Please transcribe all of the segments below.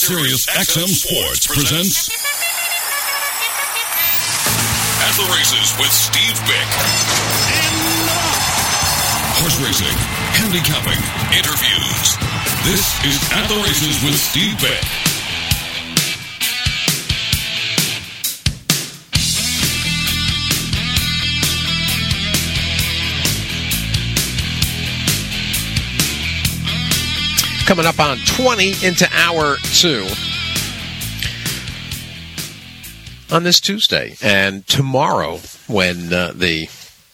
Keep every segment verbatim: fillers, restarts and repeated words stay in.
Sirius X M Sports presents At the Races with Steve Bick. Horse racing, handicapping, interviews. This is At the Races with Steve Bick. Coming up on twenty into hour two on this Tuesday. And tomorrow, when uh, the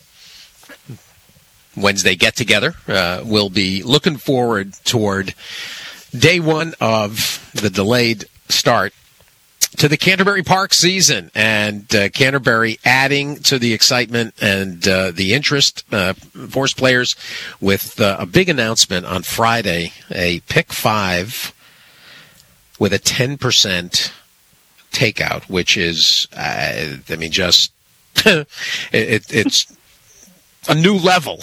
Wednesday get-together, uh, we'll be looking forward toward day one of the delayed start to the Canterbury Park season, and uh, Canterbury adding to the excitement and uh, the interest uh, for its players with uh, a big announcement on Friday, a pick five with a ten percent takeout, which is, uh, I mean, just, it, it, it's a new level.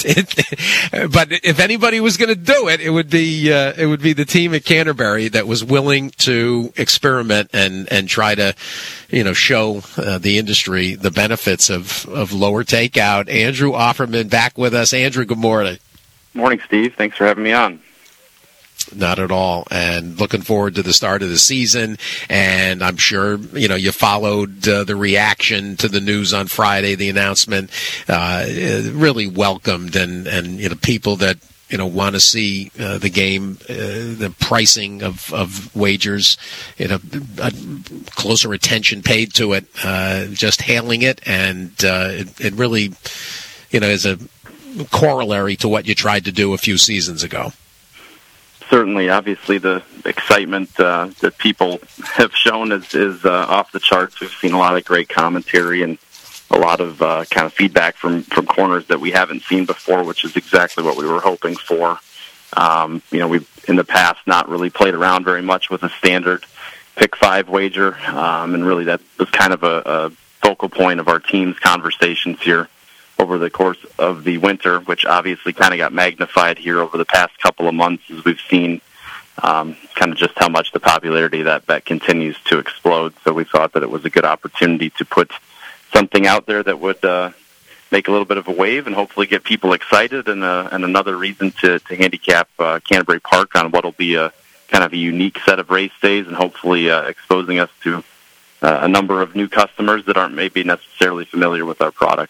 But if anybody was going to do it, it would be uh, it would be the team at Canterbury that was willing to experiment and, and try to, you know, show uh, the industry the benefits of, of lower takeout. Andrew Offerman back with us. Andrew, good morning. Morning, Steve. Thanks for having me on. Not at all. And looking forward to the start of the season. And I'm sure, you know, you followed uh, the reaction to the news on Friday, the announcement, uh, really welcomed. And, and, you know, people that, you know, want to see uh, the game, uh, the pricing of, of wagers, you know, a closer attention paid to it, uh, just hailing it. And uh, it, it really, you know, is a corollary to what you tried to do a few seasons ago. Certainly, obviously, the excitement uh, that people have shown is, is uh, off the charts. We've seen a lot of great commentary and a lot of uh, kind of feedback from, from corners that we haven't seen before, which is exactly what we were hoping for. Um, you know, we've in the past not really played around very much with a standard pick five wager, um, and really that was kind of a, a focal point of our team's conversations here over the course of the winter, which obviously kind of got magnified here over the past couple of months as we've seen um, kind of just how much the popularity of that bet continues to explode. So we thought that it was a good opportunity to put something out there that would uh, make a little bit of a wave and hopefully get people excited, and, uh, and another reason to, to handicap uh, Canterbury Park on what will be a kind of a unique set of race days, and hopefully uh, exposing us to uh, a number of new customers that aren't maybe necessarily familiar with our product.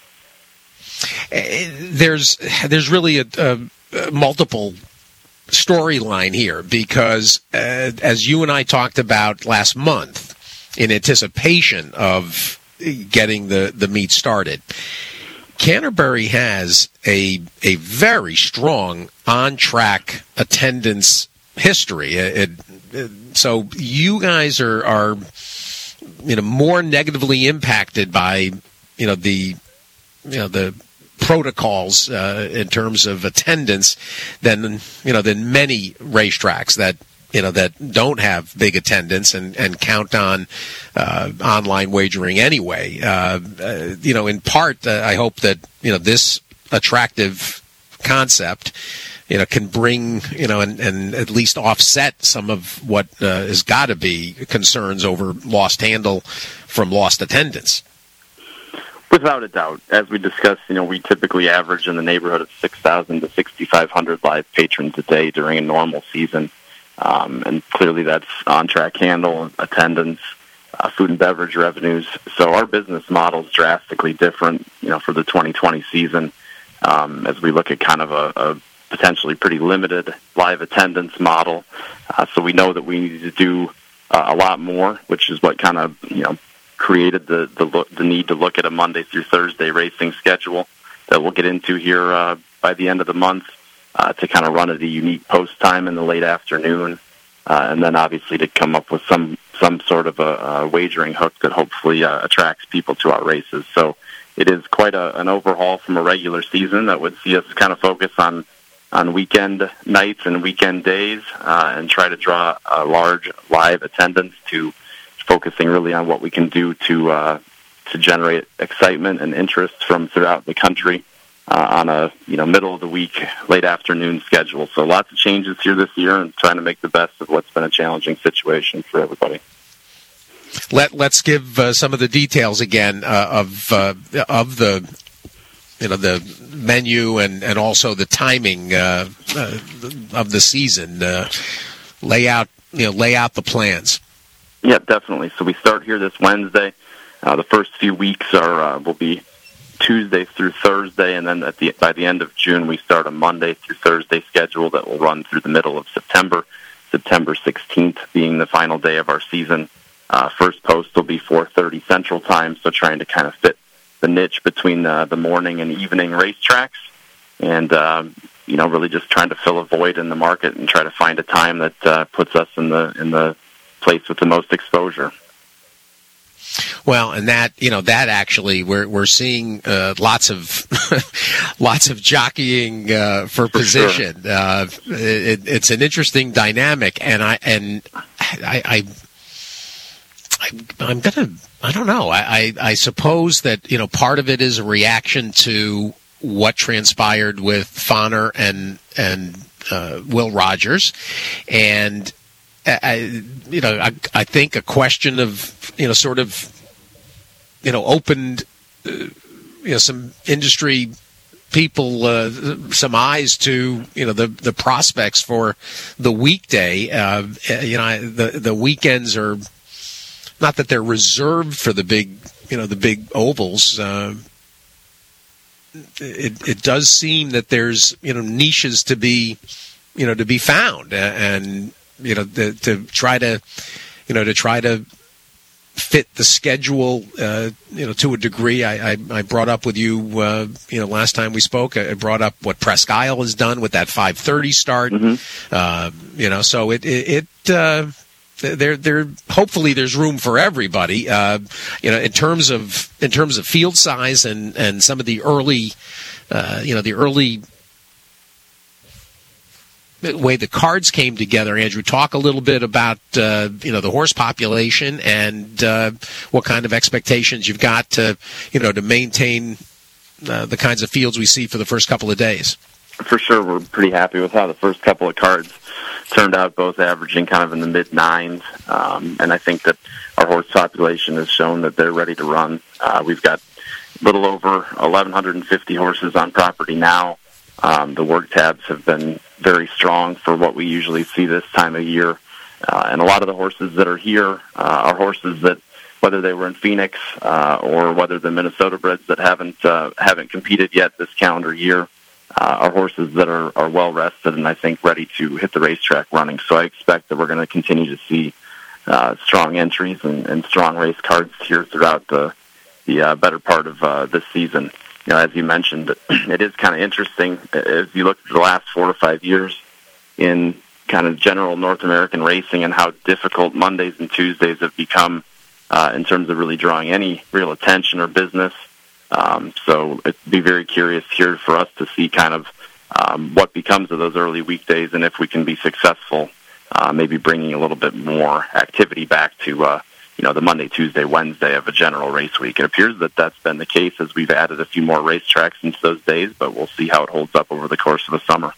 There's there's really a, a, a multiple storyline here because, uh, as you and I talked about last month, in anticipation of getting the, the meet started, Canterbury has a a very strong on-track attendance history. It, it, so you guys are are you know more negatively impacted by you know the you know the protocols uh, in terms of attendance than you know than many racetracks that you know that don't have big attendance and, and count on uh, online wagering anyway. Uh, uh, you know, in part, uh, I hope that you know this attractive concept you know can bring you know and, and at least offset some of what uh, has got to be concerns over lost handle from lost attendance. Without a doubt. As we discussed, you know, we typically average in the neighborhood of six thousand to sixty-five hundred live patrons a day during a normal season. Um, and clearly that's on-track handle, attendance, uh, food and beverage revenues. So our business model is drastically different, you know, for the twenty twenty season, um, as we look at kind of a, a potentially pretty limited live attendance model. Uh, so we know that we need to do uh, a lot more, which is what kind of, you know, created the the, look, the need to look at a Monday through Thursday racing schedule that we'll get into here uh, by the end of the month uh, to kind of run at a unique post time in the late afternoon, uh, and then obviously to come up with some some sort of a, a wagering hook that hopefully uh, attracts people to our races. So it is quite a, an overhaul from a regular season that would see us kind of focus on on weekend nights and weekend days uh, and try to draw a large live attendance to focusing really on what we can do to uh, to generate excitement and interest from throughout the country uh, on a you know middle of the week, late afternoon schedule. So lots of changes here this year, and trying to make the best of what's been a challenging situation for everybody. Let Let's give uh, some of the details again uh, of uh, of the you know the menu and, and also the timing uh, uh, of the season. Uh, lay out you know lay out the plans. Yeah, definitely. So we start here this Wednesday. Uh, the first few weeks are uh, will be Tuesday through Thursday, and then at the by the end of June we start a Monday through Thursday schedule that will run through the middle of September. September sixteenth being the final day of our season. Uh, first post will be four thirty Central Time, so trying to kind of fit the niche between uh, the morning and evening racetracks, and uh, you know really just trying to fill a void in the market and try to find a time that uh, puts us in the in the place with the most exposure. Well, and that you know that actually we're we're seeing uh, lots of lots of jockeying uh, for, for position. Sure. Uh, it, it's an interesting dynamic, and I and I, I, I I'm gonna I don't know. I, I I suppose that you know part of it is a reaction to what transpired with Fonner and and uh, Will Rogers, and. I, you know, I, I think a question of, you know, sort of, you know, opened, uh, you know, some industry people, uh, some eyes to, you know, the, the prospects for the weekday. Uh, you know, the, the weekends are not that they're reserved for the big, you know, the big ovals. Uh, it, it does seem that there's, you know, niches to be, you know, to be found, and, you know, the, to try to, you know, to try to fit the schedule, uh, you know, to a degree. I, I, I brought up with you, uh, you know, last time we spoke, I brought up what Presque Isle has done with that five thirty start. Mm-hmm. Uh, you know, so it, it, it uh, there, there, hopefully there's room for everybody. Uh, you know, in terms of, in terms of field size and, and some of the early, uh, you know, the early, the way the cards came together. Andrew, talk a little bit about uh, you know the horse population and uh, what kind of expectations you've got to you know to maintain uh, the kinds of fields we see for the first couple of days. For sure, we're pretty happy with how the first couple of cards turned out, both averaging kind of in the mid nines, um, and I think that our horse population has shown that they're ready to run. Uh, we've got a little over eleven fifty horses on property now. Um, the work tabs have been very strong for what we usually see this time of year. Uh, and a lot of the horses that are here uh, are horses that, whether they were in Phoenix uh, or whether the Minnesota breds that haven't uh, haven't competed yet this calendar year, uh, are horses that are, are well rested and I think ready to hit the racetrack running. So I expect that we're going to continue to see uh, strong entries and, and strong race cards here throughout the the uh, better part of uh, this season. You know, as you mentioned, it is kind of interesting as you look at the last four to five years in kind of general North American racing and how difficult Mondays and Tuesdays have become uh, in terms of really drawing any real attention or business. Um, so it'd be very curious here for us to see kind of um, what becomes of those early weekdays and if we can be successful, uh, maybe bringing a little bit more activity back to uh, you know, the Monday, Tuesday, Wednesday of a general race week. It appears that that's been the case as we've added a few more racetracks into those days, but we'll see how it holds up over the course of the summer.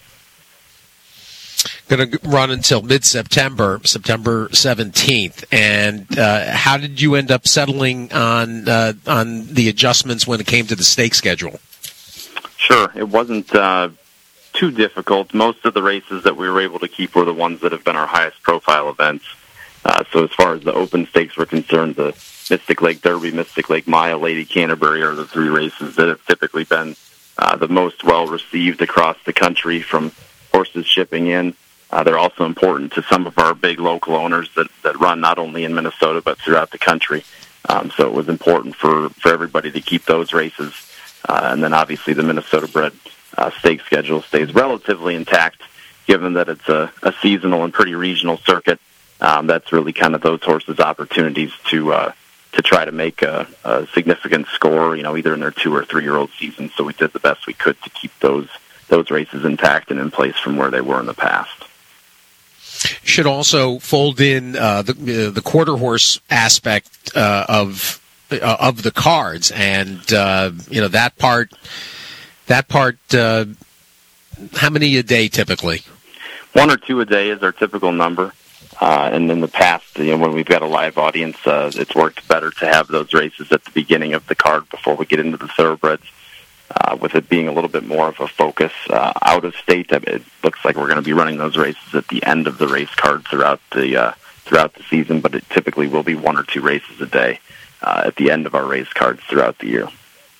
Going to run until mid-September, September seventeenth. And uh, how did you end up settling on uh, on the adjustments when it came to the stake schedule? Sure. It wasn't uh, too difficult. Most of the races that we were able to keep were the ones that have been our highest profile events. Uh, so as far as the open stakes were concerned, the Mystic Lake Derby, Mystic Lake Mile, Lady Canterbury are the three races that have typically been uh, the most well-received across the country from horses shipping in. Uh, they're also important to some of our big local owners that, that run not only in Minnesota but throughout the country. Um, so it was important for, for everybody to keep those races. Uh, and then obviously the Minnesota bred uh, stake schedule stays relatively intact, given that it's a, a seasonal and pretty regional circuit. Um, that's really kind of those horses' opportunities to uh, to try to make a, a significant score, you know, either in their two or three year old season. So we did the best we could to keep those those races intact and in place from where they were in the past. Should also fold in uh, the uh, the quarter horse aspect uh, of uh, of the cards, and uh, you know that part. that part, uh, how many a day typically? One or two a day is our typical number. Uh, and in the past, you know, when we've got a live audience, uh, it's worked better to have those races at the beginning of the card before we get into the thoroughbreds. Uh, with it being a little bit more of a focus uh, out of state, it looks like we're going to be running those races at the end of the race card throughout the uh, throughout the season. But it typically will be one or two races a day uh, at the end of our race cards throughout the year.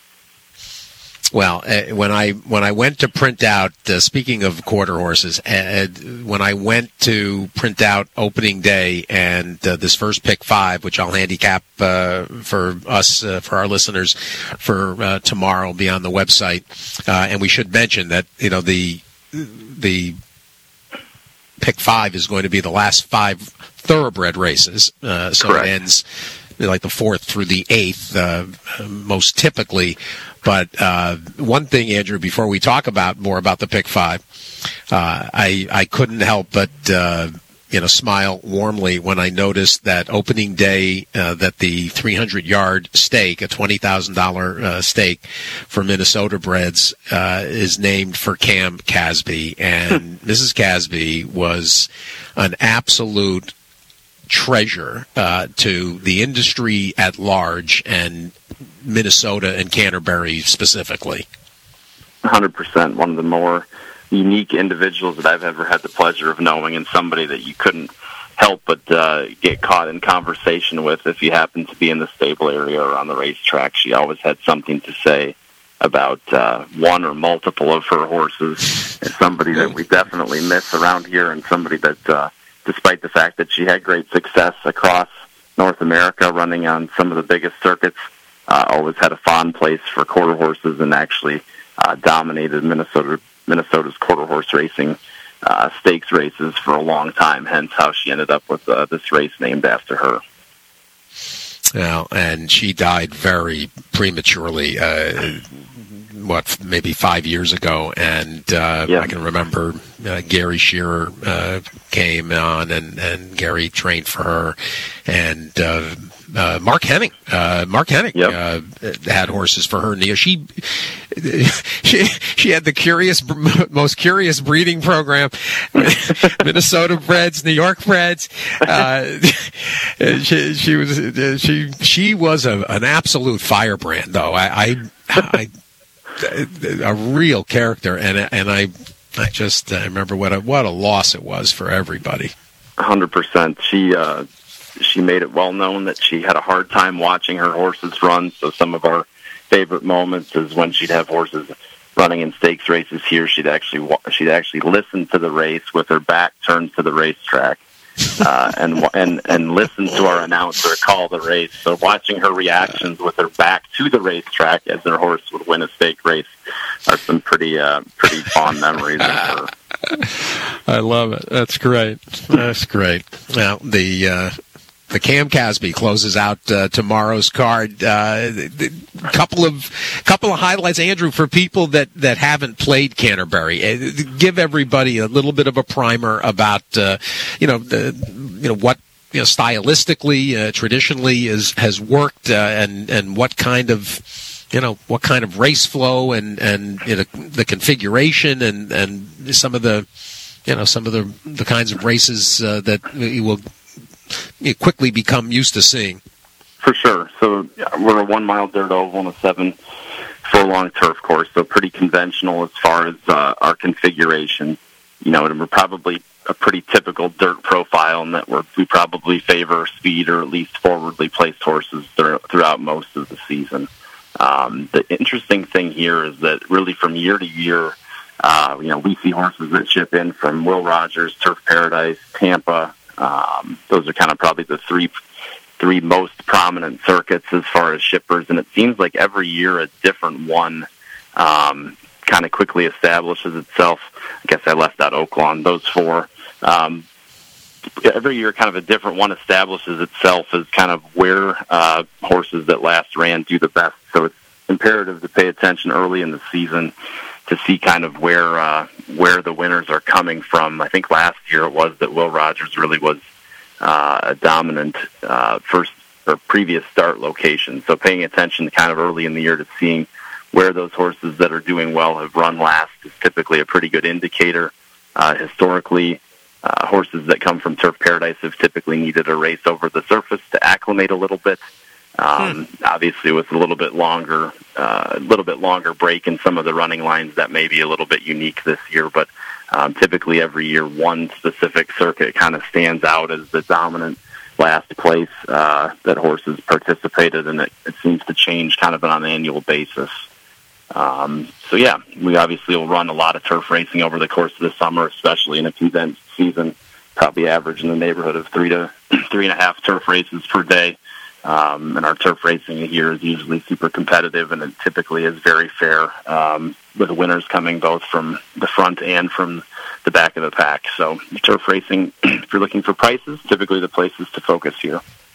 Well, uh, when I when I went to print out, uh, speaking of quarter horses, uh, when I went to print out opening day and uh, this first pick five, which I'll handicap uh, for us, uh, for our listeners, for uh, tomorrow, will be on the website. Uh, and we should mention that you know the the pick five is going to be the last five thoroughbred races, uh, so Correct. It ends like the fourth through the eighth, uh, most typically. But uh, one thing, Andrew, before we talk about more about the pick five, uh, I I couldn't help but uh, you know smile warmly when I noticed that opening day uh, that the three hundred yard stake, a twenty thousand dollar uh, stake for Minnesota breds, uh, is named for Cam Casby, and Missus Casby was an absolute treasure uh, to the industry at large and Minnesota and Canterbury specifically. one hundred percent. One of the more unique individuals that I've ever had the pleasure of knowing, and somebody that you couldn't help but uh, get caught in conversation with if you happen to be in the stable area or on the racetrack. She always had something to say about uh, one or multiple of her horses. It's somebody that we definitely miss around here, and somebody that uh, despite the fact that she had great success across North America running on some of the biggest circuits, uh, always had a fond place for quarter horses and actually uh, dominated Minnesota Minnesota's quarter horse racing uh, stakes races for a long time, hence how she ended up with uh, this race named after her. Well, and she died very prematurely, uh, what, maybe five years ago, and uh, yeah. I can remember uh, Gary Shearer uh, came on, and, and Gary trained for her, and uh, uh, Mark Henning, uh, Mark Henning yep. uh, had horses for her. She, she, she had the curious, most curious breeding program, Minnesota breds, New York breds. Uh, she, she was, she, she was a, an absolute firebrand, though. I, I, I a real character, and and I, I just I remember what a what a loss it was for everybody. one hundred percent. She uh, she made it well known that she had a hard time watching her horses run. So some of our favorite moments is when she'd have horses running in stakes races here. She'd actually she'd actually listen to the race with her back turned to the racetrack. Uh, and and and listen to our announcer call the race. So watching her reactions with her back to the racetrack as her horse would win a stake race are some pretty uh, pretty fond memories of her. I love it. That's great. That's great. Well, the uh, the Cam Casby closes out uh, tomorrow's card. Uh, the couple of couple of highlights, Andrew, for people that, that haven't played Canterbury. Uh, give everybody a little bit of a primer about uh, you know the you know what you know stylistically, uh, traditionally is has worked, uh, and and what kind of you know what kind of race flow and and you know, the configuration and and some of the you know some of the the kinds of races uh, that you will you quickly become used to seeing. For sure. So yeah, we're a one-mile dirt oval and a seven-furlong turf course, so pretty conventional as far as uh, our configuration. You know, and we're probably a pretty typical dirt profile in that we're, we probably favor speed or at least forwardly placed horses throughout most of the season. Um, the interesting thing here is that really from year to year, uh, you know, we see horses that ship in from Will Rogers, Turf Paradise, Tampa. Um, those are kind of probably the three three most prominent circuits as far as shippers, and it seems like every year a different one um, kind of quickly establishes itself. I guess I left out Oaklawn, those four. Um, every year kind of a different one establishes itself as kind of where uh, horses that last ran do the best. So it's imperative to pay attention early in the season to see kind of where uh, where the winners are coming from. I think last year it was that Will Rogers really was uh, a dominant uh, first or previous start location. So paying attention kind of early in the year to seeing where those horses that are doing well have run last is typically a pretty good indicator. Uh, historically, uh, horses that come from Turf Paradise have typically needed a race over the surface to acclimate a little bit. Um, hmm. Obviously, with a little bit longer, uh, a little bit longer break in some of the running lines, that may be a little bit unique this year. But um, typically, every year, one specific circuit kind of stands out as the dominant last place uh, that horses participated, and it, it seems to change kind of on an annual basis. Um, so yeah, we obviously will run a lot of turf racing over the course of the summer, especially in a condensed season. Probably average in the neighborhood of three to three and a half turf races per day. Um, and our turf racing here is usually super competitive, and it typically is very fair, um, with the winners coming both from the front and from the back of the pack. So turf racing, if you're looking for prices, typically the places to focus here.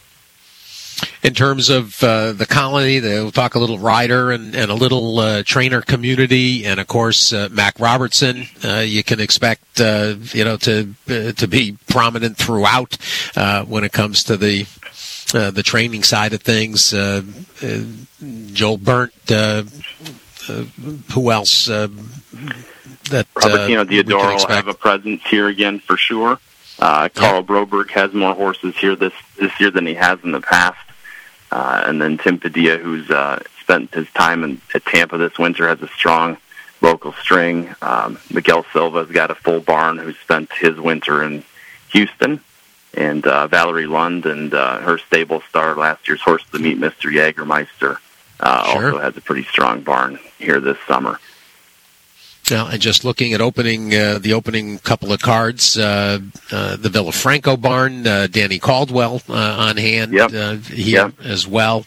In terms of uh, the colony, we'll talk a little rider and, and a little uh, trainer community, and of course uh, Mac Robertson. Uh, you can expect uh, you know to uh, to be prominent throughout uh, when it comes to the uh, the training side of things. Uh, uh, Joel Burnt. Uh, uh, who else? Uh, that Robertino uh, Diodoro will have a presence here again for sure. Uh, Carl yeah. Broberg has more horses here this this year than he has in the past. Uh, and then Tim Padilla, who's uh, spent his time in, at Tampa this winter, has a strong local string. Um, Miguel Silva's got a full barn who spent his winter in Houston. And uh, Valerie Lund and uh, her stable star, last year's horse of the meet, Mister Jägermeister, uh, sure. also has a pretty strong barn here this summer. Now, and just looking at opening uh, the opening couple of cards, uh, uh, the Villafranco barn, uh, Danny Caldwell uh, on hand yep. uh, here yep. as well.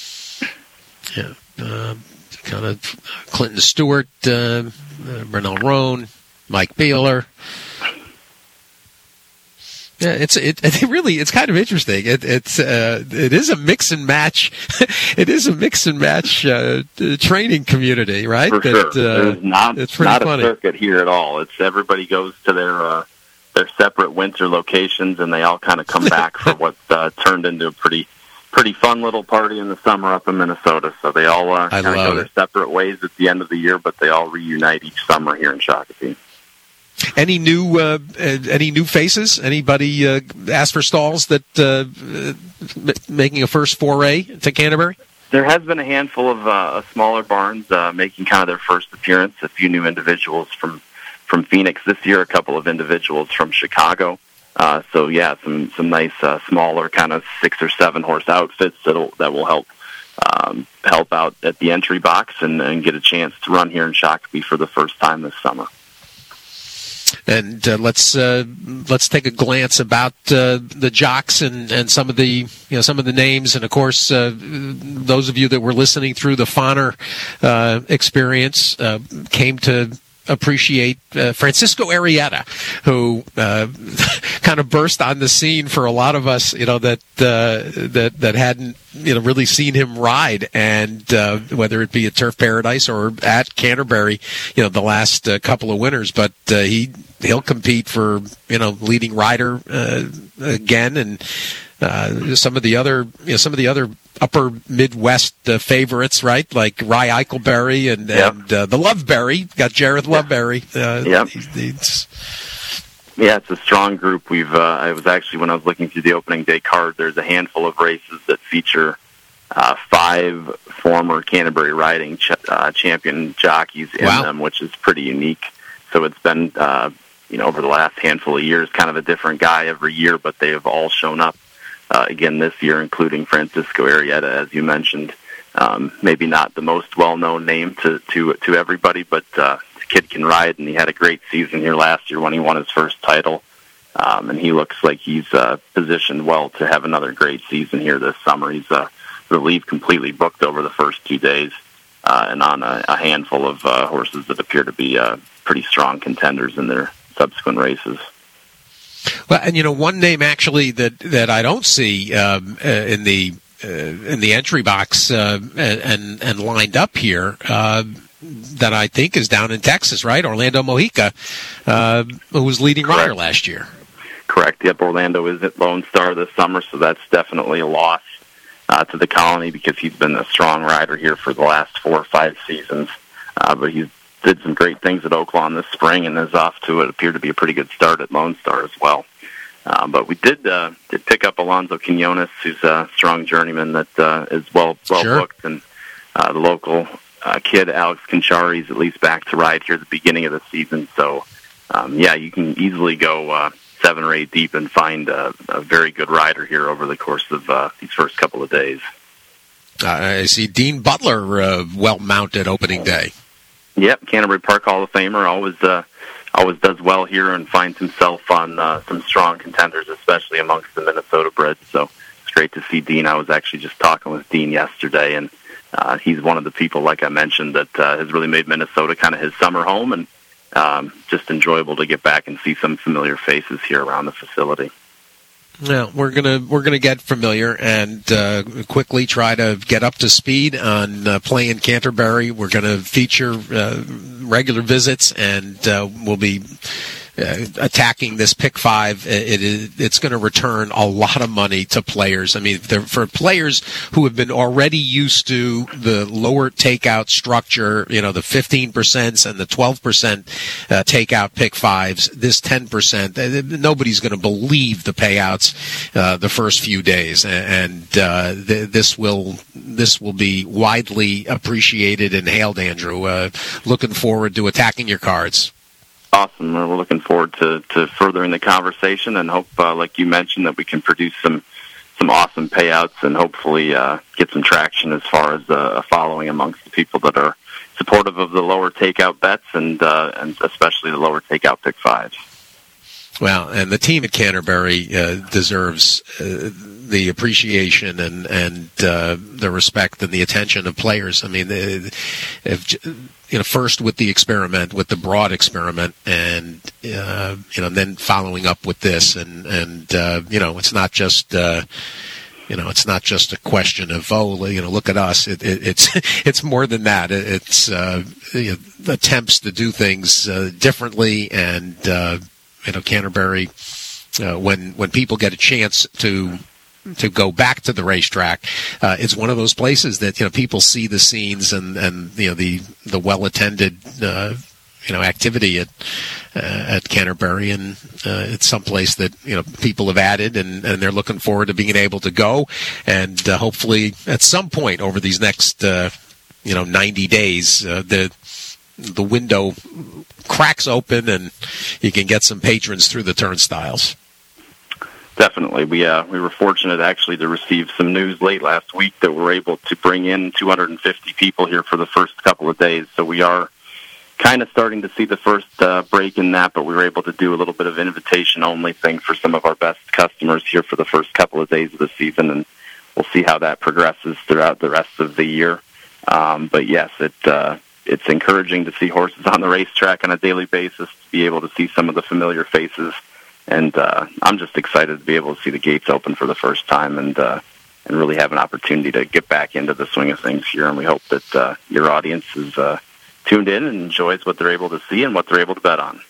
Yeah, uh, kind of Clinton Stewart, uh, uh, Bernal Roan, Mike Beeler. Yeah, it's it, it really it's kind of interesting. It it's uh, it is a mix and match. It is a mix and match uh, training community, right? For that, sure. Uh, There's not it's pretty not funny. a circuit here at all. It's everybody goes to their uh, their separate winter locations, and they all kind of come back for what uh, turned into a pretty pretty fun little party in the summer up in Minnesota. So they all uh, kind of go their separate ways at the end of the year, but they all reunite each summer here in Shakopee. Any new uh, any new faces? Anybody uh, ask for stalls that uh, making a first foray to Canterbury? There has been a handful of uh, smaller barns uh, making kind of their first appearance. A few new individuals from from Phoenix this year. A couple of individuals from Chicago. Uh, so yeah, some some nice uh, smaller kind of six or seven horse outfits that'll that will help um, help out at the entry box and, and get a chance to run here in Shakopee for the first time this summer. And uh, let's uh, let's take a glance about uh, the jocks and, and some of the you know some of the names, and of course uh, those of you that were listening through the Fonner uh, experience uh, came to appreciate uh, Francisco Arrieta, who uh, kind of burst on the scene for a lot of us, you know, that uh, that that hadn't you know really seen him ride, and uh, whether it be at Turf Paradise or at Canterbury, you know, the last uh, couple of winters, but uh, he he'll compete for you know leading rider uh, again, and uh, some of the other you know some of the other upper Midwest uh, favorites, right? Like Rye Eichelberry and, yep. and uh, the Loveberry. Got Jareth Loveberry. Uh, yep. He's, he's... Yeah, it's a strong group. We've. Uh, I was actually, when I was looking through the opening day card, there's a handful of races that feature uh, five former Canterbury riding ch- uh, champion jockeys in wow. them, which is pretty unique. So it's been, uh, you know, over the last handful of years, kind of a different guy every year, but they have all shown up Uh, again this year, including Francisco Arrieta, as you mentioned. Um, maybe not the most well-known name to to, to everybody, but uh, the kid can ride, and he had a great season here last year when he won his first title. Um, and he looks like he's uh, positioned well to have another great season here this summer. He's uh, the leave completely booked over the first two days, uh, and on a, a handful of uh, horses that appear to be uh, pretty strong contenders in their subsequent races. Well, and you know, one name actually that, that I don't see um, uh, in the uh, in the entry box uh, and and lined up here uh, that I think is down in Texas, right? Orlando Mojica, uh, who was leading Correct. rider last year. Correct. Yep, Orlando is at Lone Star this summer, so that's definitely a loss. uh, to the Colony because he's been a strong rider here for the last four or five seasons. Uh, but he's did some great things at Oaklawn this spring and is off to what appeared to be a pretty good start at Lone Star as well. Uh, but we did uh, did pick up Alonzo Quinones, who's a strong journeyman that uh, is well well Sure. booked, and uh, the local uh, kid Alex Conchari is at least back to ride here at the beginning of the season. So, um, yeah, you can easily go uh, seven or eight deep and find a, a very good rider here over the course of uh, these first couple of days. Uh, I see Dean Butler uh, well mounted opening day. Yep, Canterbury Park Hall of Famer, always uh, always does well here and finds himself on uh, some strong contenders, especially amongst the Minnesota breds. So it's great to see Dean. I was actually just talking with Dean yesterday, and uh, he's one of the people, like I mentioned, that uh, has really made Minnesota kind of his summer home, and um, just enjoyable to get back and see some familiar faces here around the facility. Yeah, we're gonna we're gonna get familiar and uh, quickly try to get up to speed on uh, playing Canterbury. We're gonna feature uh, regular visits, and uh, we'll be uh, attacking this pick five. It is it's going to return a lot of money to players. I mean, for players who have been already used to the lower takeout structure, you know, the fifteen percent and the twelve percent uh, takeout pick fives, this ten percent, nobody's going to believe the payouts uh, the first few days, and uh, th- this will this will be widely appreciated and hailed. Andrew, uh, looking forward to attacking your cards. Awesome. We're looking forward to, to furthering the conversation, and hope, uh, like you mentioned, that we can produce some some awesome payouts and hopefully uh, get some traction as far as uh, a following amongst the people that are supportive of the lower takeout bets and uh, and especially the lower takeout pick fives. Well, and the team at Canterbury uh, deserves uh, the appreciation and and uh, the respect and the attention of players. I mean, they, if, you know, first with the experiment, with the broad experiment, and uh, you know, then following up with this, and and uh, you know, it's not just. Uh, You know, it's not just a question of, oh, you know, look at us. It, it, it's it's more than that. It, it's uh, you know, attempts to do things uh, differently, and uh, you know, Canterbury, uh, when when people get a chance to to go back to the racetrack, uh, it's one of those places that, you know, people see the scenes and and you know the the well attended. Uh, you know, activity at uh, at Canterbury, and uh, it's someplace that, you know, people have added, and, and they're looking forward to being able to go, and uh, hopefully at some point over these next uh, you know ninety days, uh, the the window cracks open and you can get some patrons through the turnstiles. Definitely. We uh, we were fortunate actually to receive some news late last week that we're able to bring in two hundred fifty people here for the first couple of days. So we are kind of starting to see the first uh, break in that, but we were able to do a little bit of invitation-only thing for some of our best customers here for the first couple of days of the season, and we'll see how that progresses throughout the rest of the year. Um, but yes, it uh, it's encouraging to see horses on the racetrack on a daily basis, to be able to see some of the familiar faces, and uh, I'm just excited to be able to see the gates open for the first time, and uh, and really have an opportunity to get back into the swing of things here, and we hope that uh, your audience is uh, tuned in and enjoys what they're able to see and what they're able to bet on.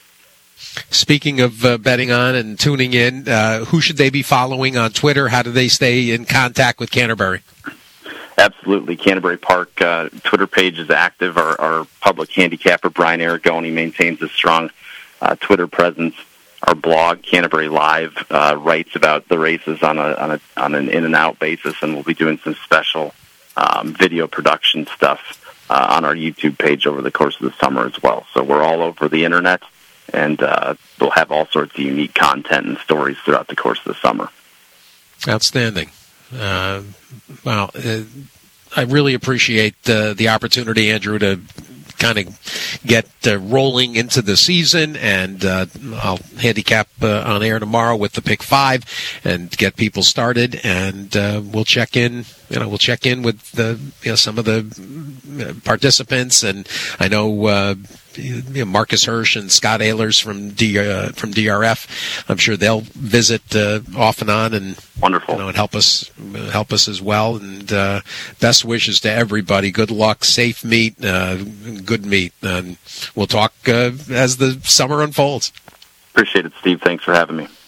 Speaking of uh, betting on and tuning in, uh, who should they be following on Twitter? How do they stay in contact with Canterbury? Absolutely. Canterbury Park uh, Twitter page is active. Our, our public handicapper, Brian Aragoni, maintains a strong uh, Twitter presence. Our blog, Canterbury Live, uh, writes about the races on a, on a on an in-and-out basis, and we'll be doing some special um, video production stuff Uh, on our YouTube page over the course of the summer as well. So we're all over the internet, and uh, we'll have all sorts of unique content and stories throughout the course of the summer. Outstanding. Uh, well, uh, I really appreciate uh, the opportunity, Andrew, to kind of get uh, rolling into the season, and uh, I'll handicap uh, on air tomorrow with the pick five and get people started, and uh, we'll check in. You know, we'll check in with the you know some of the participants, and I know. Uh, You know, Marcus Hirsch and Scott Ehlers from D, uh, from D R F. I'm sure they'll visit uh, off and on, and wonderful, you know, and help us help us as well. And uh, best wishes to everybody. Good luck, safe meet, uh, good meet, and we'll talk uh, as the summer unfolds. Appreciate it, Steve. Thanks for having me.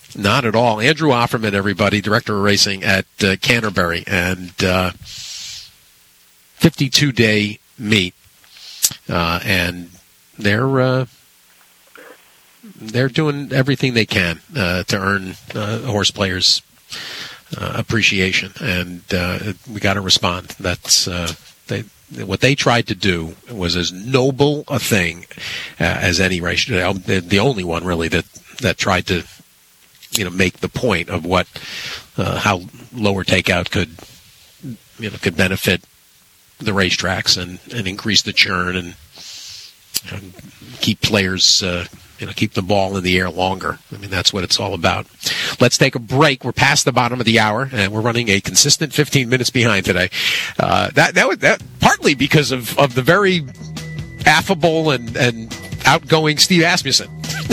Not at all. Andrew Offerman, everybody, director of racing at uh, Canterbury, and uh, fifty-two day meet, uh, and they're uh, they're doing everything they can uh, to earn uh, horse players' uh, appreciation, and uh, we got to respond. That's uh, they. What they tried to do was as noble a thing uh, as any race. The only one really that, that tried to, you know, make the point of what uh, how lower takeout could, you know, could benefit the racetracks and, and increase the churn and, and keep players, uh, you know, keep the ball in the air longer. I mean, that's what it's all about. Let's take a break. We're past the bottom of the hour, and we're running a consistent fifteen minutes behind today. Uh, that that was that partly because of, of the very affable and, and outgoing Steve Asmussen.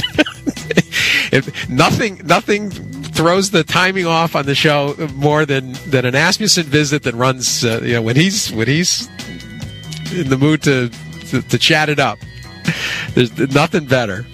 If nothing nothing throws the timing off on the show more than, than an Asmussen visit that runs. Uh, you know, when he's when he's in the mood to to, to chat it up. There's nothing better.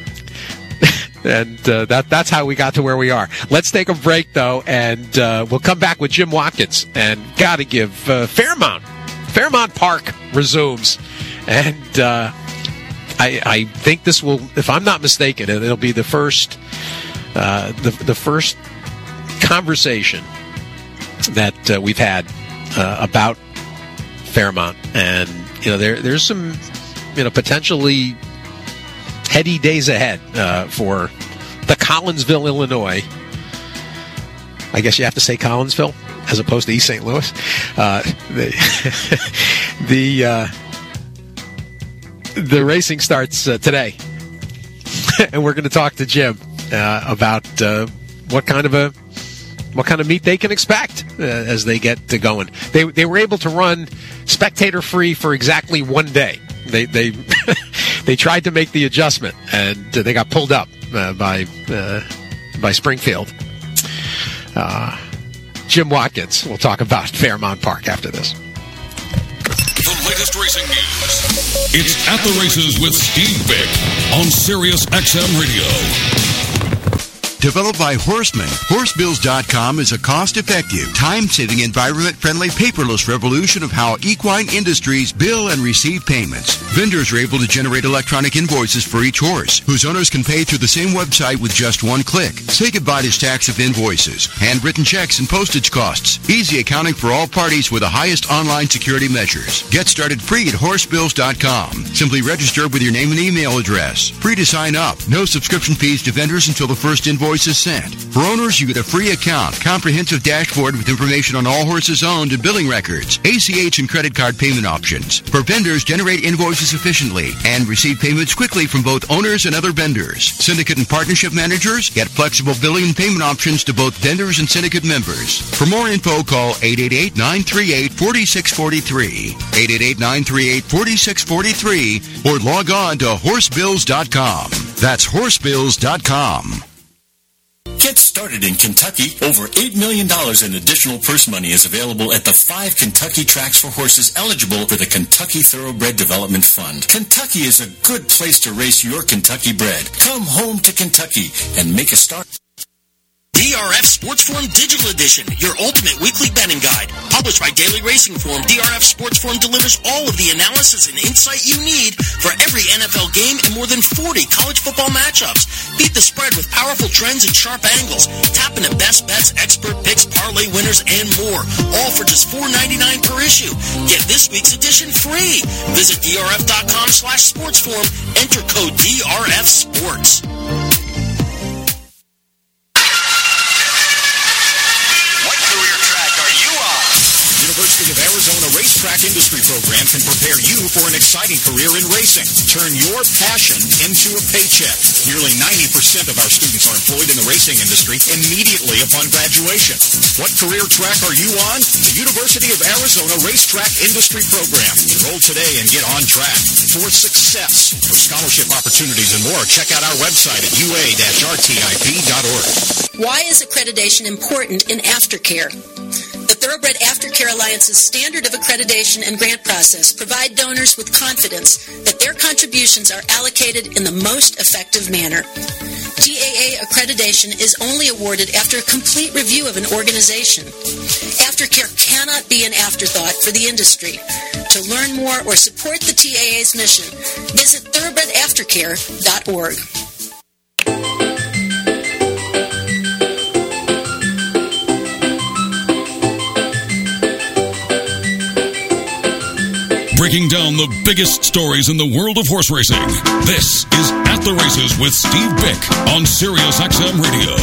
And uh, that that's how we got to where we are. Let's take a break, though, and uh, we'll come back with Jim Watkins. And got to give uh, Fairmount. Fairmount Park resumes. And uh, I, I think this will, if I'm not mistaken, it'll be the first, uh, the, the first conversation that uh, we've had uh, about Fairmount. And, you know, there there's some, you know, potentially heady days ahead uh, for the Collinsville, Illinois. I guess you have to say Collinsville as opposed to East Saint Louis. Uh, the the, uh, the racing starts uh, today, and we're going to talk to Jim uh, about uh, what kind of a what kind of meet they can expect uh, as they get to going. They they were able to run spectator free for exactly one day. They they they tried to make the adjustment, and uh, they got pulled up uh, by uh, by Springfield. Uh, Jim Watkins. We'll talk about Fairmount Park after this. The latest racing news. It's At the Races with Steve Vick on Sirius X M Radio. Developed by Horseman, horse bills dot com is a cost-effective, time-saving, environment-friendly, paperless revolution of how equine industries bill and receive payments. Vendors are able to generate electronic invoices for each horse, whose owners can pay through the same website with just one click. Say goodbye to stacks of invoices, handwritten checks, and postage costs. Easy accounting for all parties with the highest online security measures. Get started free at horse bills dot com. Simply register with your name and email address. Free to sign up. No subscription fees to vendors until the first invoice is sent. For owners, you get a free account, comprehensive dashboard with information on all horses owned and billing records, A C H and credit card payment options. For vendors, generate invoices efficiently and receive payments quickly from both owners and other vendors. Syndicate and partnership managers get flexible billing and payment options to both vendors and syndicate members. For more info, call eight eight eight, nine three eight, four six four three, eight eight eight, nine three eight, four six four three, or log on to horse bills dot com. That's horse bills dot com. Get started in Kentucky. Over eight million dollars in additional purse money is available at the five Kentucky tracks for horses eligible for the Kentucky Thoroughbred Development Fund. Kentucky is a good place to race your Kentucky bred. Come home to Kentucky and make a start. D R F Sports Forum Digital Edition, your ultimate weekly betting guide. Published by Daily Racing Form, D R F Sports Forum delivers all of the analysis and insight you need for every N F L game and more than forty college football matchups. Beat the spread with powerful trends and sharp angles. Tap into best bets, expert picks, parlay winners, and more. All for just four ninety-nine per issue. Get this week's edition free. Visit D R F dot com slash sports forum. Enter code D R F Sports. University of Arizona Racetrack Industry Program can prepare you for an exciting career in racing. Turn your passion into a paycheck. Nearly ninety percent of our students are employed in the racing industry immediately upon graduation. What career track are you on? The University of Arizona Racetrack Industry Program. Enroll today and get on track for success. For scholarship opportunities and more, check out our website at U A R T I P dot org. Why is accreditation important in aftercare? The Thoroughbred Aftercare Alliance's standard of accreditation and grant process provide donors with confidence that their contributions are allocated in the most effective manner. T A A A accreditation is only awarded after a complete review of an organization. Aftercare cannot be an afterthought for the industry. To learn more or support the T A A's mission, visit thoroughbred aftercare dot org. Breaking down the biggest stories in the world of horse racing. This is At the Races with Steve Bick on Sirius X M Radio.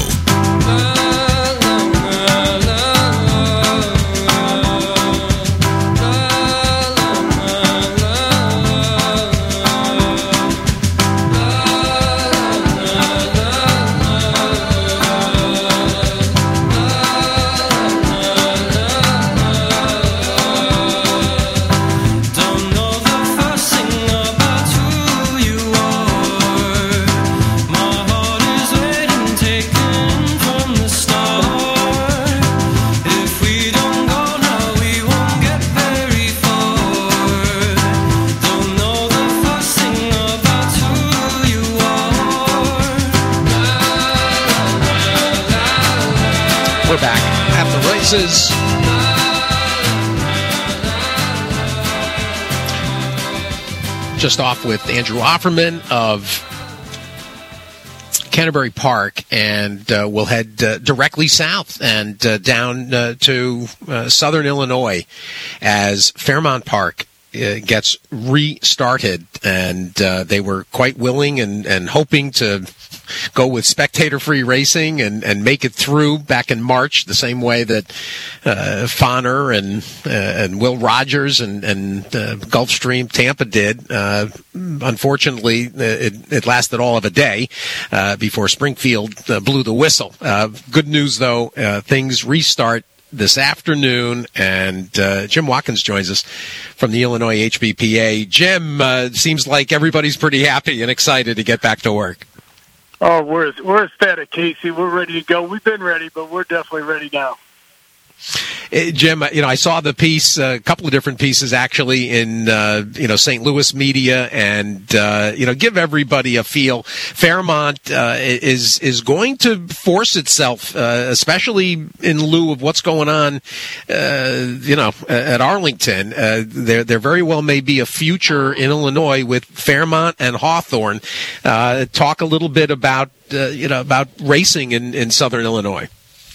Is just off with Andrew Offerman of Canterbury Park, and uh, we'll head uh, directly south and uh, down uh, to uh, southern Illinois as Fairmount Park uh, gets restarted, and uh, they were quite willing and, and hoping to go with spectator-free racing and, and make it through back in March, the same way that uh, Fonner and uh, and Will Rogers and, and uh, Gulfstream Tampa did. Uh, unfortunately, it, it lasted all of a day uh, before Springfield uh, blew the whistle. Uh, good news, though, uh, things restart this afternoon, and uh, Jim Watkins joins us from the Illinois H B P A. Jim, uh, seems like everybody's pretty happy and excited to get back to work. Oh, we're we're ecstatic, Casey. We're ready to go. We've been ready, but we're definitely ready now. Uh, Jim, you know, I saw the piece, a uh, couple of different pieces actually in, uh, you know, Saint Louis media, and, uh, you know, give everybody a feel. Fairmont uh, is is going to force itself, uh, especially in lieu of what's going on, uh, you know, at Arlington. Uh, there, there very well may be a future in Illinois with Fairmont and Hawthorne. Uh, talk a little bit about, uh, you know, about racing in, in Southern Illinois.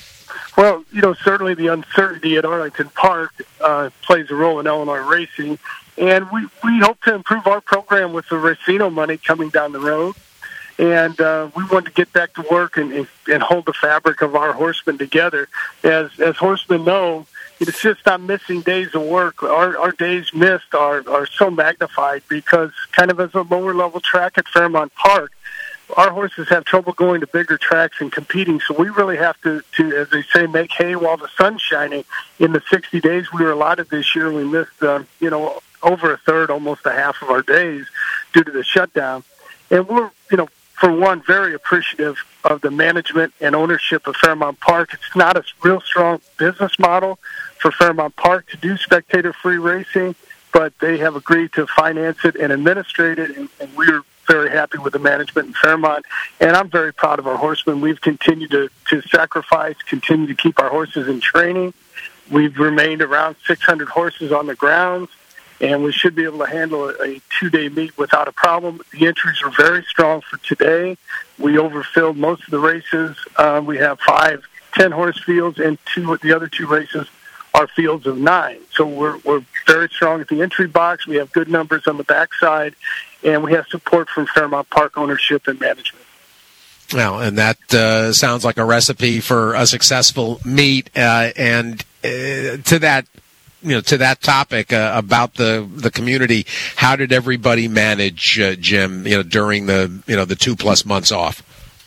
Well, you know, certainly the uncertainty at Arlington Park uh, plays a role in Illinois racing, and we, we hope to improve our program with the Racino money coming down the road, and uh, we want to get back to work and, and, and hold the fabric of our horsemen together. As as horsemen know, it's just not missing days of work. Our, our days missed are, are so magnified because kind of as a lower-level track at Fairmont Park, our horses have trouble going to bigger tracks and competing, so we really have to, to, as they say, make hay while the sun's shining. In the sixty days we were allotted this year, we missed, uh, you know, over a third, almost a half of our days due to the shutdown. And we're, you know, for one, very appreciative of the management and ownership of Fairmont Park. It's not a real strong business model for Fairmont Park to do spectator-free racing, but they have agreed to finance it and administrate it, and, and we're very happy with the management in Fairmont, and I'm very proud of our horsemen. We've continued to, to sacrifice, continue to keep our horses in training. We've remained around six hundred horses on the grounds, and we should be able to handle a, a two-day meet without a problem. The entries are very strong for today. We overfilled most of the races. Uh, we have five ten-horse fields, and two the other two races are fields of nine. So we're we're very strong at the entry box. We have good numbers on the backside, and we have support from Fairmont Park ownership and management. Well, and that uh, sounds like a recipe for a successful meet. Uh, and uh, to that, you know, to that topic uh, about the the community, how did everybody manage, uh, Jim? You know, during the you know the two plus months off.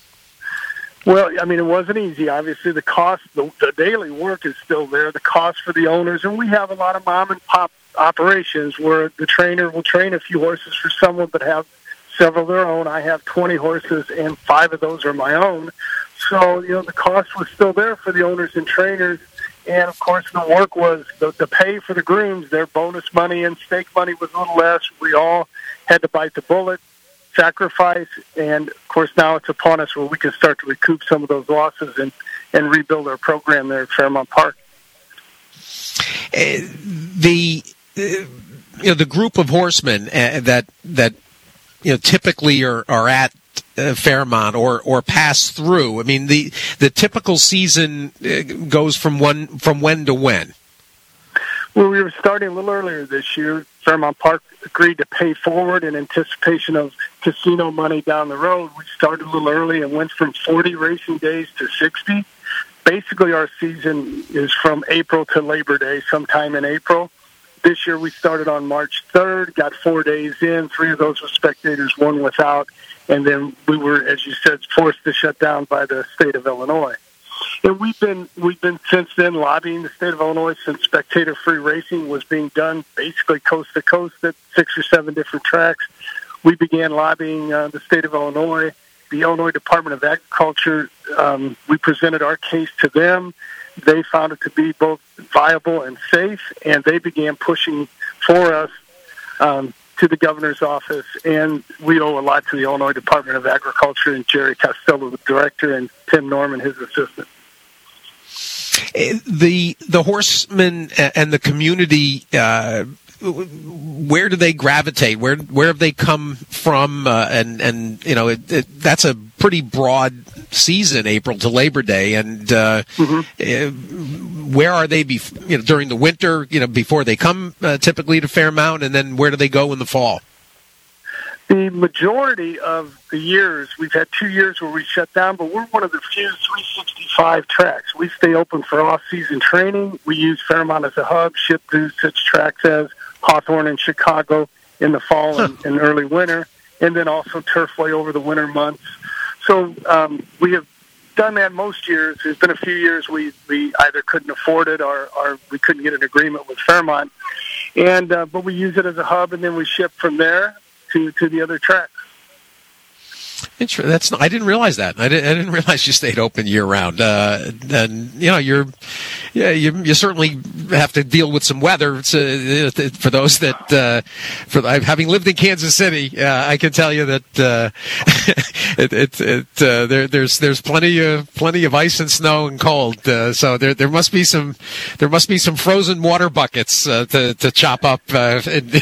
Well, I mean, it wasn't easy. Obviously, the cost, the, the daily work is still there, the cost for the owners, and we have a lot of mom-and-pop operations where the trainer will train a few horses for someone but have several of their own. I have twenty horses, and five of those are my own. So, you know, the cost was still there for the owners and trainers, and, of course, the work was the, the pay for the grooms. Their bonus money and stake money was a little less. We all had to bite the bullet. sacrifice, and of course now it's upon us where we can start to recoup some of those losses and, and rebuild our program there at Fairmont Park. Uh, the uh, you know the group of horsemen uh, that that you know typically are are at uh, Fairmont or or pass through. I mean the the typical season uh, goes from one from when to when. Well, we were starting a little earlier this year. Fairmont Park agreed to pay forward in anticipation of casino money down the road. We started a little early and went from forty racing days to sixty. Basically, our season is from April to Labor Day, sometime in April. This year, we started on March third, got four days in. Three of those were spectators, one without. And then we were, as you said, forced to shut down by the state of Illinois. And we've been, we've been since then lobbying the state of Illinois since spectator-free racing was being done basically coast to coast at six or seven different tracks. We began lobbying uh, the state of Illinois. The Illinois Department of Agriculture, um, we presented our case to them. They found it to be both viable and safe, and they began pushing for us um, to the governor's office. And we owe a lot to the Illinois Department of Agriculture and Jerry Costello, the director, and Tim Norman, his assistant. The the horsemen and the community, uh, where do they gravitate? Where where have they come from? Uh, and and you know it, it, that's a pretty broad season, April to Labor Day. And uh, mm-hmm. where are they? Bef- you know, during the winter, you know, before they come uh, typically to Fairmount, and then where do they go in the fall? The majority of the years, we've had two years where we shut down, but we're one of the few three sixty-five tracks. We stay open for off-season training. We use Fairmont as a hub, ship through such tracks as Hawthorne and Chicago in the fall and, and early winter, and then also Turfway over the winter months. So um, we have done that most years. There's been a few years we, we either couldn't afford it or, or we couldn't get an agreement with Fairmont, and uh, but we use it as a hub, and then we ship from there to, to the other tracks. Interesting. That's not, I didn't realize that. I didn't, I didn't realize you stayed open year round. Uh, and you know, you're, yeah, you, you certainly have to deal with some weather. It's, uh, for those that, uh, for having lived in Kansas City, uh, I can tell you that uh, it, it, it uh, there, there's there's plenty of plenty of ice and snow and cold. Uh, so there there must be some there must be some frozen water buckets uh, to to chop up uh,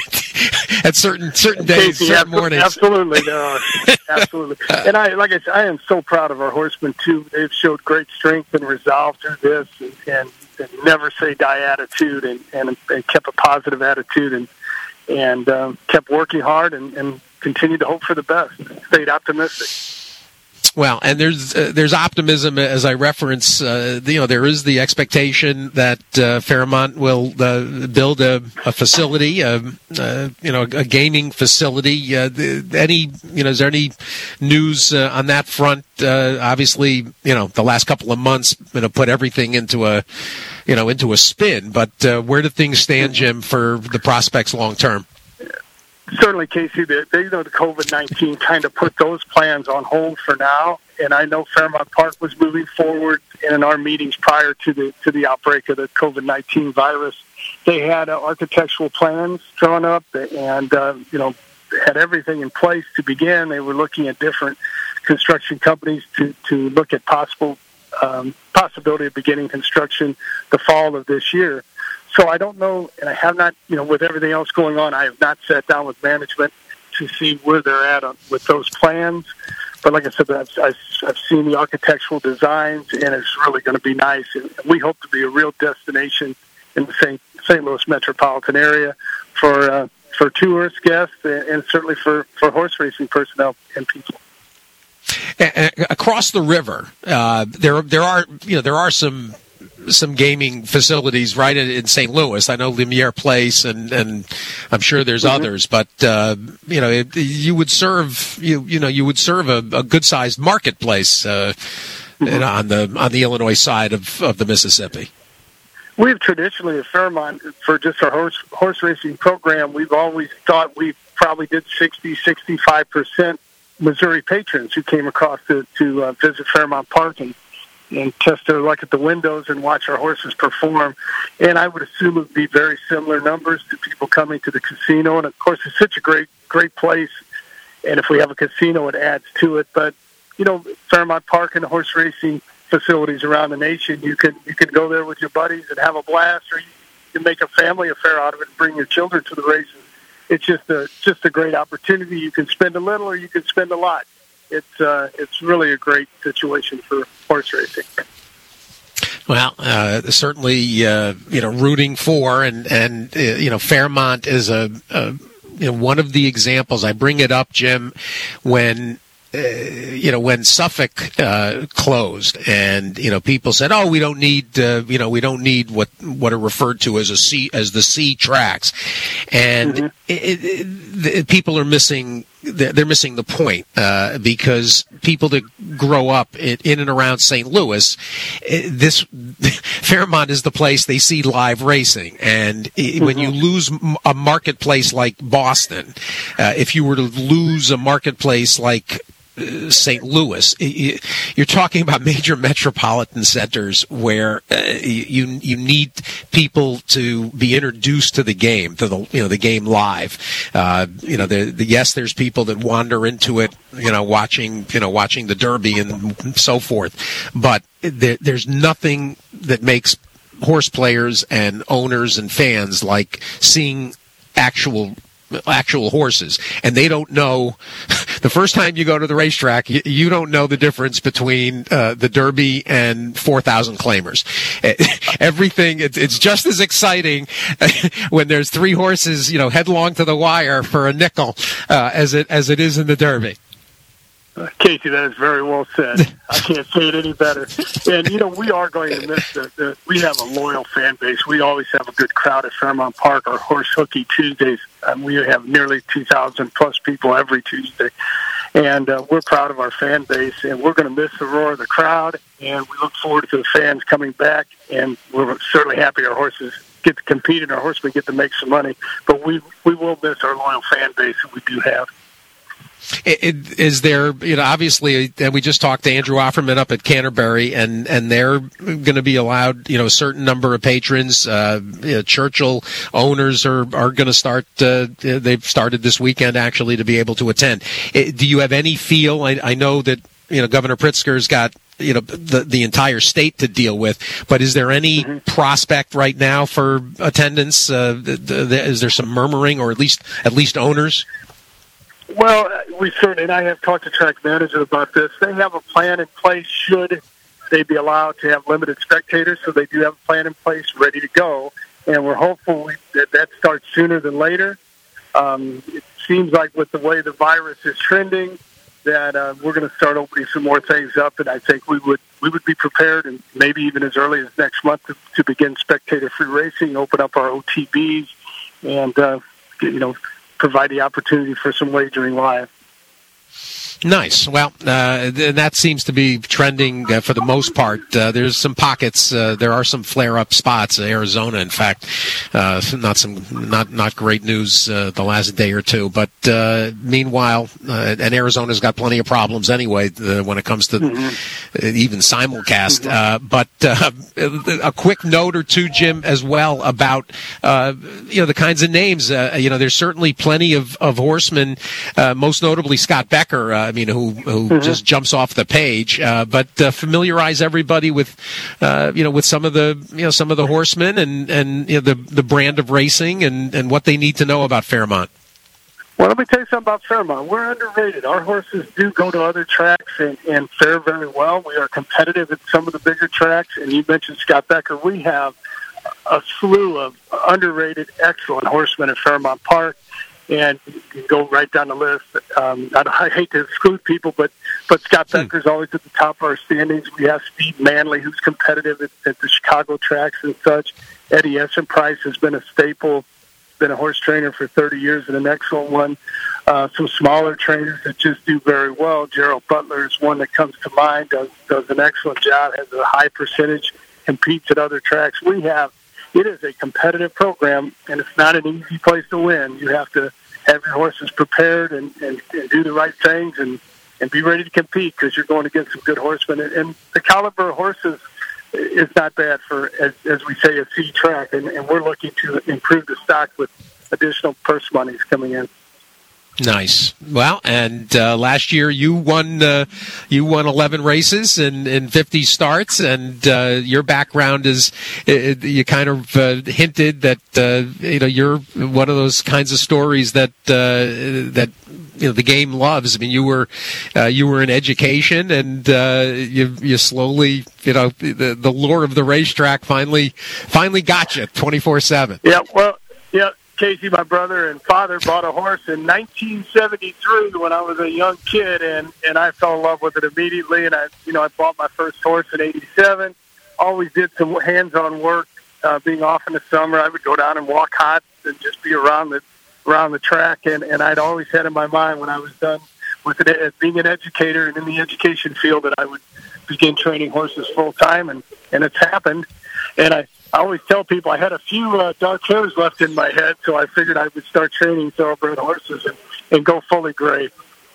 at certain certain days, Casey, certain mornings. Absolutely, there are. Absolutely. And I, like I said, I am so proud of our horsemen too. They've showed great strength and resolve through this, and, and, and never say die attitude, and, and, and kept a positive attitude, and and um, kept working hard, and, and continued to hope for the best. Stayed optimistic. Well, and there's uh, there's optimism, as I reference. Uh, you know, there is the expectation that uh, Fairmont will uh, build a, a facility, a, uh, you know, a gaming facility. Uh, any, you know, is there any news uh, on that front? Uh, obviously, you know, the last couple of months, you know, put everything into a, you know, into a spin. But uh, where do things stand, Jim, for the prospects long term? Certainly, Casey, they, they know the COVID nineteen kind of put those plans on hold for now. And I know Fairmont Park was moving forward. And in our meetings prior to the to the outbreak of the COVID nineteen virus, they had uh, architectural plans drawn up and, uh, you know, had everything in place to begin. They were looking at different construction companies to, to look at possible um, possibility of beginning construction the fall of this year. So I don't know, and I have not, you know, with everything else going on, I have not sat down with management to see where they're at on, with those plans. But like I said, I've, I've, I've seen the architectural designs, and it's really going to be nice. And we hope to be a real destination in the Saint Saint Louis metropolitan area for uh, for tourist guests, and certainly for, for horse racing personnel and people. Across the river, uh, there there are you know there are some. some gaming facilities right in, in Saint Louis. I know Lumiere Place, and, and I'm sure there's mm-hmm. others, but uh, you know, it, you would serve you you know you would serve a, a good sized marketplace uh, mm-hmm. on the on the Illinois side of, of the Mississippi. We've traditionally at Fairmont, for just our horse horse racing program, we've always thought we probably did sixty, sixty-five percent Missouri patrons who came across to to uh, visit Fairmont Park and. and test their luck at the windows and watch our horses perform. And I would assume it would be very similar numbers to people coming to the casino. And, of course, it's such a great, great place. and if we have a casino, it adds to it. But, you know, Fairmont Park and the horse racing facilities around the nation, you can you can go there with your buddies and have a blast, or you can make a family affair out of it and bring your children to the races. It's just a just a great opportunity. You can spend a little or you can spend a lot. It's uh, it's really a great situation for horse racing. Well, uh, certainly, uh, you know, rooting for and and uh, you know, Fairmont is a, a you know one of the examples. I bring it up, Jim, when. Uh, you know, when Suffolk uh, closed, and you know, people said, "Oh, we don't need, uh, you know, we don't need what what are referred to as a C as the C tracks," and mm-hmm. it, it, the, people are missing. They're missing the point uh, because people that grow up in, in and around Saint Louis, this Fairmont is the place they see live racing, and mm-hmm. when you lose a marketplace like Boston, uh, if you were to lose a marketplace like Saint Louis, you're talking about major metropolitan centers where uh, you you need people to be introduced to the game, to the you know the game live. Uh, you know, the, the yes, there's people that wander into it, you know, watching you know watching the Derby and so forth, but there, there's nothing that makes horse players and owners and fans like seeing actual. actual horses, and they don't know the first time you go to the racetrack, you, you don't know the difference between uh, the Derby and four thousand claimers. Everything, it, it's just as exciting when there's three horses, you know, headlong to the wire for a nickel uh, as it as it is in the Derby. Uh, Casey, that is very well said. I can't say it any better. And, you know, we are going to miss the, the we have a loyal fan base. We always have a good crowd at Fairmont Park. Our Horse Hooky Tuesdays, um, we have nearly two thousand plus people every Tuesday. And uh, we're proud of our fan base, and we're going to miss the roar of the crowd, and we look forward to the fans coming back, and we're certainly happy our horses get to compete and our horsemen get to make some money. But we, we will miss our loyal fan base that we do have. Is there, you know, obviously, and we just talked to Andrew Offerman up at Canterbury, and, and they're going to be allowed, you know, a certain number of patrons. Uh, you know, Churchill owners are, are going to start, uh, they've started this weekend, actually, to be able to attend. Do you have any feel? I, I know that, you know, Governor Pritzker's got, you know, the, the entire state to deal with, but is there any mm-hmm. prospect right now for attendance? Uh, the, the, is there some murmuring, or at least, at least owners? Well, we certainly, and I have talked to track managers about this. They have a plan in place should they be allowed to have limited spectators, so they do have a plan in place ready to go, and we're hopeful that that starts sooner than later. Um, it seems like with the way the virus is trending, that uh, we're going to start opening some more things up, and I think we would we would be prepared, and maybe even as early as next month, to, to begin spectator-free racing, open up our O T Bs, and uh, you know. provide the opportunity for some wagering live. Nice. Well, uh, that seems to be trending uh, for the most part. Uh, there's some pockets. Uh, there are some flare-up spots. Arizona, in fact, uh, not some not not great news uh, the last day or two. But uh, meanwhile, uh, and Arizona's got plenty of problems anyway uh, when it comes to mm-hmm. even simulcast. Mm-hmm. Uh, but uh, a quick note or two, Jim, as well about uh, you know the kinds of names. Uh, you know, there's certainly plenty of of horsemen. Uh, most notably, Scott Becker. Uh, I mean, who who mm-hmm. just jumps off the page, uh, but uh, familiarize everybody with, uh, you know, with some of the, you know, some of the horsemen and and you know, the the brand of racing and, and what they need to know about Fairmont. Well, let me tell you something about Fairmont. We're underrated. Our horses do go to other tracks and, and fare very well. We are competitive at some of the bigger tracks, and you mentioned Scott Becker. We have a slew of underrated, excellent horsemen at Fairmont Park. And you can go right down the list. Um, I, I hate to exclude people, but but Scott Becker's always at the top of our standings. We have Steve Manley, who's competitive at, at the Chicago tracks and such. Eddie Essenprice has been a staple, been a horse trainer for thirty years and an excellent one. Uh, some smaller trainers that just do very well. Gerald Butler is one that comes to mind, does, does an excellent job, has a high percentage, competes at other tracks. We have It is a competitive program, and it's not an easy place to win. You have to have your horses prepared and, and, and do the right things and, and be ready to compete because you're going against some good horsemen. And, and the caliber of horses is not bad for, as, as we say, a C track, and, and we're looking to improve the stock with additional purse monies coming in. Nice. Well, and uh, last year you won uh, you won eleven races and, and fifty starts, and uh, your background is uh, you kind of uh, hinted that uh, you know you're one of those kinds of stories that uh, that you know the game loves. I mean, you were uh, you were in education, and uh, you you slowly you know the the lure of the racetrack finally finally got you twenty-four seven. Yeah. Well. Yeah. Casey, my brother and father, bought a horse in nineteen seventy-three when I was a young kid, and, and I fell in love with it immediately. And I, you know, I bought my first horse in eighty-seven. Always did some hands-on work. Uh, being off in the summer, I would go down and walk hot and just be around the around the track. And, and I'd always had in my mind when I was done with it, as being an educator and in the education field, that I would begin training horses full time, and, and it's happened. And I. I always tell people I had a few uh, dark hairs left in my head, so I figured I would start training thoroughbred horses and, and go fully gray.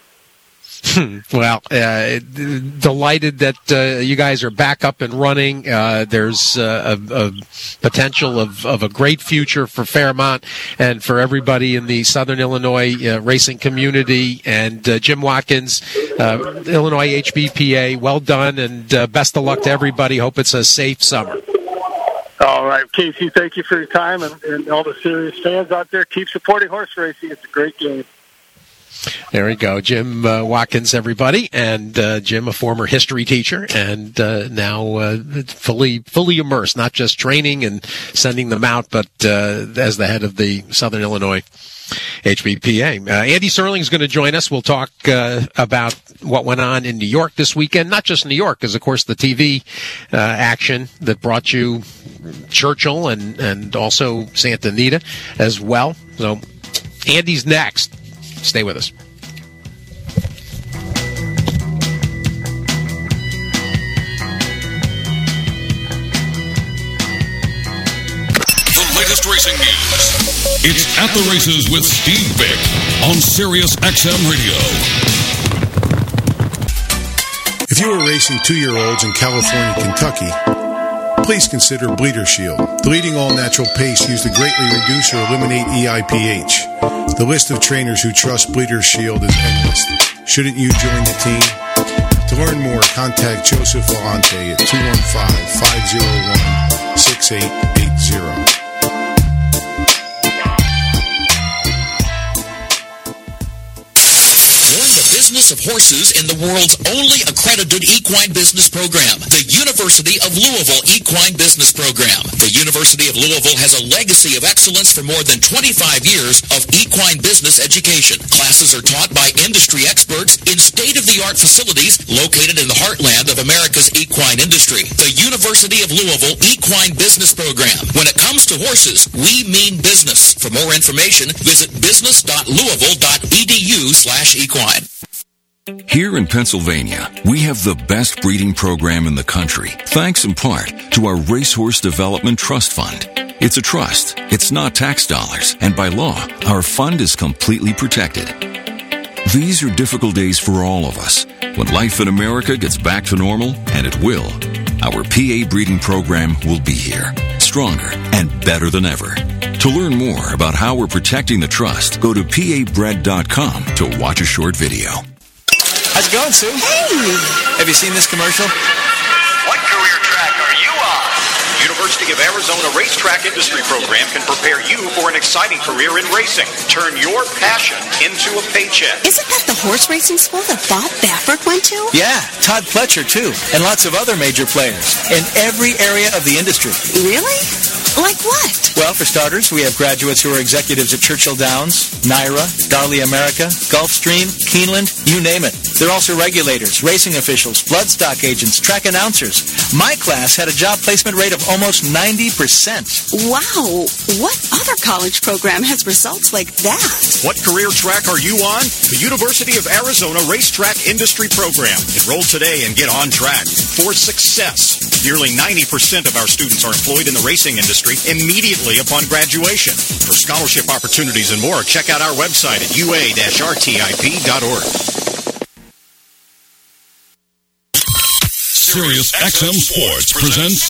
Well, uh, delighted that uh, you guys are back up and running. Uh, there's uh, a, a potential of, of a great future for Fairmont and for everybody in the Southern Illinois uh, racing community. And uh, Jim Watkins, uh, Illinois H B P A, well done, and uh, best of luck to everybody. Hope it's a safe summer. All right, Casey, thank you for your time, and, and all the serious fans out there. Keep supporting horse racing. It's a great game. There we go. Jim uh, Watkins, everybody. And uh, Jim, a former history teacher, and uh, now uh, fully fully immersed, not just training and sending them out, but uh, as the head of the Southern Illinois H B P A. Uh, Andy Serling is going to join us. We'll talk uh, about what went on in New York this weekend. Not just New York, because, of course, the T V uh, action that brought you Churchill and, and also Santa Anita as well. So Andy's next. Stay with us. The latest racing news. It's At the Races with Steve Vick on Sirius X M Radio. If you are racing two-year-olds in California, Kentucky, please consider Bleeder Shield, the leading all-natural paste used to greatly reduce or eliminate E I P H. The list of trainers who trust Bleeder Shield is endless. Shouldn't you join the team? To learn more, contact Joseph Vellante at two one five, five oh one, six eight eight zero. Business of horses in the world's only accredited equine business program, the University of Louisville Equine Business Program. The University of Louisville has a legacy of excellence for more than twenty-five years of equine business education. Classes are taught by industry experts in state-of-the-art facilities located in the heartland of America's equine industry. The University of Louisville Equine Business Program. When it comes to horses, we mean business. For more information, visit business dot louisville dot e d u slash equine. Here in Pennsylvania, we have the best breeding program in the country, thanks in part to our Racehorse Development Trust Fund. It's a trust, it's not tax dollars, and by law, our fund is completely protected. These are difficult days for all of us. When life in America gets back to normal, and it will, our P A breeding program will be here, stronger and better than ever. To learn more about how we're protecting the trust, go to P A bred dot com to watch a short video. How's it going, Sue? Hey! Have you seen this commercial? What career track are you on? University of Arizona Racetrack Industry Program can prepare you for an exciting career in racing. Turn your passion into a paycheck. Isn't that the horse racing school that Bob Baffert went to? Yeah, Todd Pletcher, too, and lots of other major players in every area of the industry. Really? Like what? Well, for starters, we have graduates who are executives at Churchill Downs, Naira, Darley America, Gulfstream, Keeneland, you name it. They're also regulators, racing officials, bloodstock agents, track announcers. My class had a job placement rate of almost ninety percent. Wow. What other college program has results like that? What career track are you on? The University of Arizona Racetrack Industry Program. Enroll today and get on track for success. Nearly ninety percent of our students are employed in the racing industry immediately upon graduation. For scholarship opportunities and more, check out our website at u a dash r t i p dot org. Sirius X M Sports presents